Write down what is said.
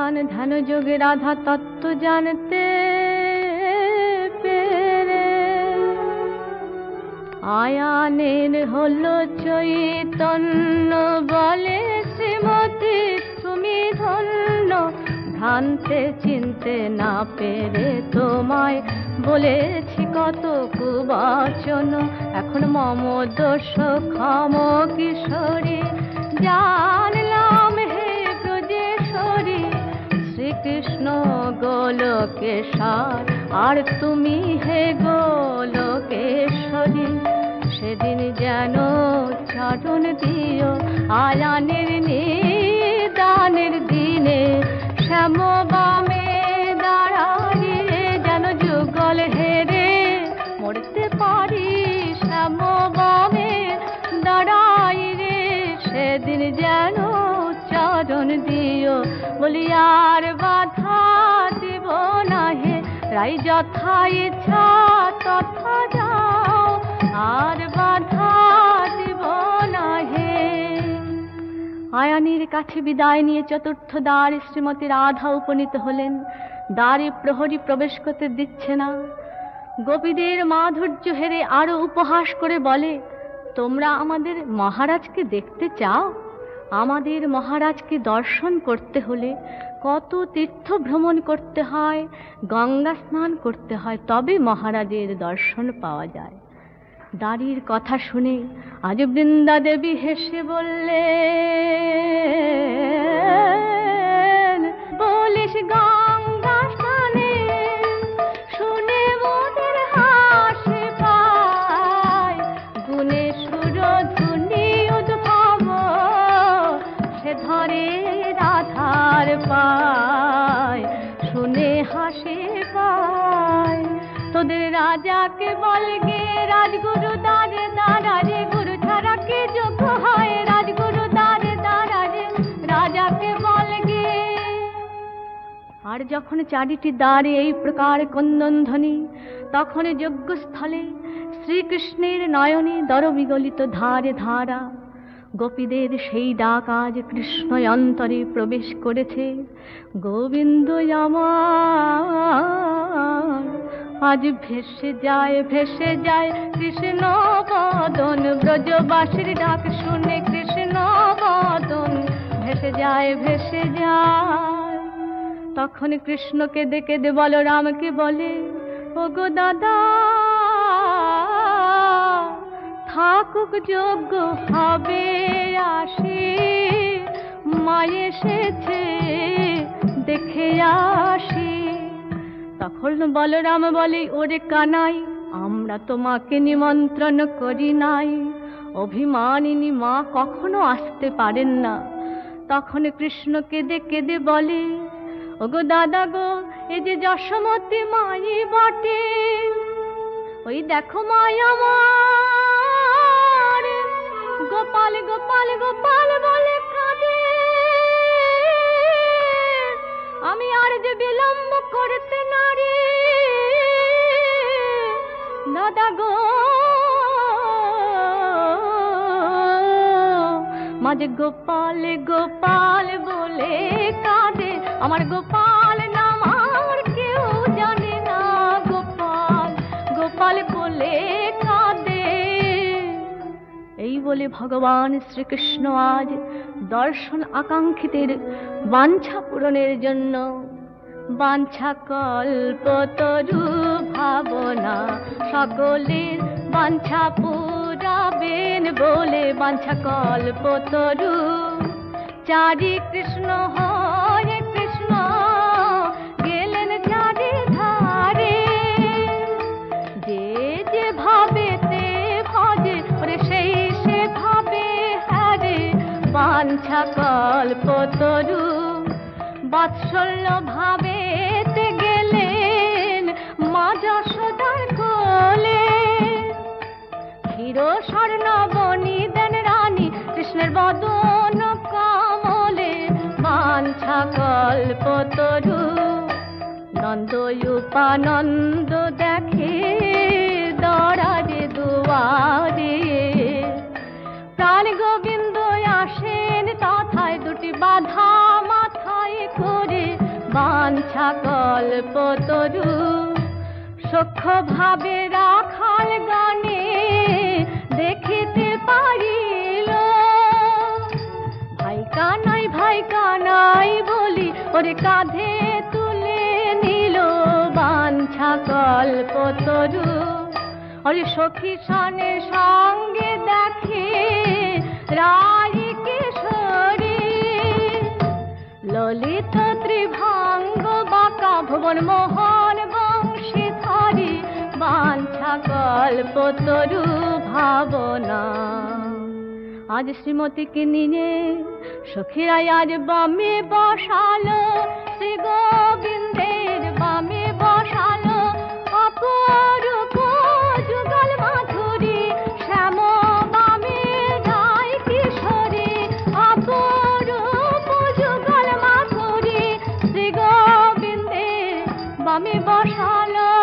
ধ্যান ধ্যান যোগে রাধা তত্ত্ব জানতে পেরে আয়ানের হলো চৈতন্য, বলে শ্রীমতী তুমি ধন্য। ভ্রান্তে চিনতে না পেরে তোমায় বলেছি কত কুবচন, এখন মম দোষ ক্ষম কিশোরী জানলাম হে ব্রজেশ্বরী। শ্রীকৃষ্ণ গোলকেশ্বর আর তুমি হে গোলকেশ্বরী। সেদিন যেন চরণ দিও আয়ানের নিদানের দিনে, শ্যাম বামে দাঁড়াইয়ে যেন যুগল হেরে মরতে পারি। শ্যাম বামে দাঁড়াইয়ে সেদিন যেন চরণ দিও, বলি আর বাধা দিব না হে রাই, যথা ইচ্ছা তথা যাও, আর বাধা দিব না হে। আয়ানের কাছে বিদায় নিয়ে চতুর্থ দ্বার শ্রীমতী রাধা উপনীত হলেন। দ্বারে প্রহরী প্রবেশ করতে দিচ্ছে না। গোপীদের মাধুর্য হেরে আরো উপহাস করে বলে, তোমরা আমাদের মহারাজকে দেখতে চাও? আমাদের মহারাজকে দর্শন করতে হলে কত তীর্থ ভ্রমণ করতে হয়, গঙ্গা স্নান করতে হয়, তবে মহারাজের দর্শন পাওয়া যায়। দাঁড়ির কথা শুনে আজ বৃন্দা দেবী হেসে বললেন, বলিস গঙ্গা স্নানে শুনে মোদের হাসি পায়, গুণে সুরধুনি উদ্ভব সে ধরে রাধার পায়, শুনে হাসি পায়। তোদের রাজাকে বলগে রাজগুরু দ্বারে দাঁড়ারে, গুরু ছাড়া কি যোগ্য হয় রাজগুরু দ্বারে দাঁড়ারে, রাজাকে বলগে। আর যখন চারিটি দ্বারে এই প্রকার ক্রন্দনধ্বনি, তখন যজ্ঞস্থলে শ্রীকৃষ্ণের নয়নে দরবিগলিত ধারে ধারা। গোপীদের সেই ডাক আজ কৃষ্ণ অন্তরে প্রবেশ করেছে। গোবিন্দ আমার আজ ভেসে যায় কৃষ্ণ বদন, ব্রজবাসীর ডাক শুনে কৃষ্ণ বদন ভেসে যায়। তখন কৃষ্ণকে দেখে দে বলরামকে বলে, ওগো দাদা থাকুক যোগ্য হবে আসি, মা এসেছে দেখে আসি। তখন বলরাম বলে, ওরে কানাই আমরা তোমাকে নিমন্ত্রণ করি নাই, অভিমানিনী মা কখনো আসতে পারেন না। তখন কৃষ্ণ কেঁদে কেঁদে বলে, ওগো দাদা গো এ যে যশোমতী মাই বটে, ওই দেখো মাই আমার গোপাল গোপাল গোপাল বলে কাঁদে, আমি আর যে বিলম্ব করতে নারি দাদা গো। মাঝে গোপাল গোপাল বলে কাঁদে, আমার গোপাল নাম আর কেউ জানে না, গোপাল গোপাল বলে কাঁদে। এই বলে ভগবান শ্রীকৃষ্ণ আজ দর্শন আকাঙ্ক্ষিতের বাঞ্ছা পূরণের জন্য বাঞ্ছা কল্পতরু ভাবনা সকলের বাঞ্ছা পুরাবেন বলে, বাঞ্ছা কল্পতরু চারি কৃষ্ণ হরে কৃষ্ণ গেলেন চারি ধারে। যে যে ভাবেতে ভজে ওরে সেই সে ভাবে হারে, বাঞ্ছা কল্পতরু বাৎসল্য ভাবেতে গেলেন মা যশোদার কোলে। ক্ষীর স্বর্ণবনি দেন রানী কৃষ্ণের বদন কমলে, বাঞ্ছা কল্পতরু নন্দ উপানন্দ দেখে দরারে দুয়ারে। প্রাণ গোবিন্দ আসেন তথায় দুটি বাধা মাথায় করে, কল্পতরু সখ্য ভাবে রাখাল গানে দেখিতে পারিল। ভাই কানাই বলি ওরে কাঁধে তুলে নিল বাঞ্ছা কল্পতরু। ওরে সখী সনের সঙ্গে দেখে রাই কিশোরী, ললিত ত্রিভঙ্গ বাঁকা ভুবন মোহন বংশীধরী, বাঞ্ছা কল্পতরু ভাবনা। আজ শ্রীমতীকে নিয়ে সখীরা আজ বামে বসালো, শ্রী গোবিন্দের বামে বসালো। অপরূপ যুগল মাধুরী শ্যাম বামে রাই কিশোরী, অপরূপ যুগল মাধুরী শ্রী গোবিন্দের বামে বসালো।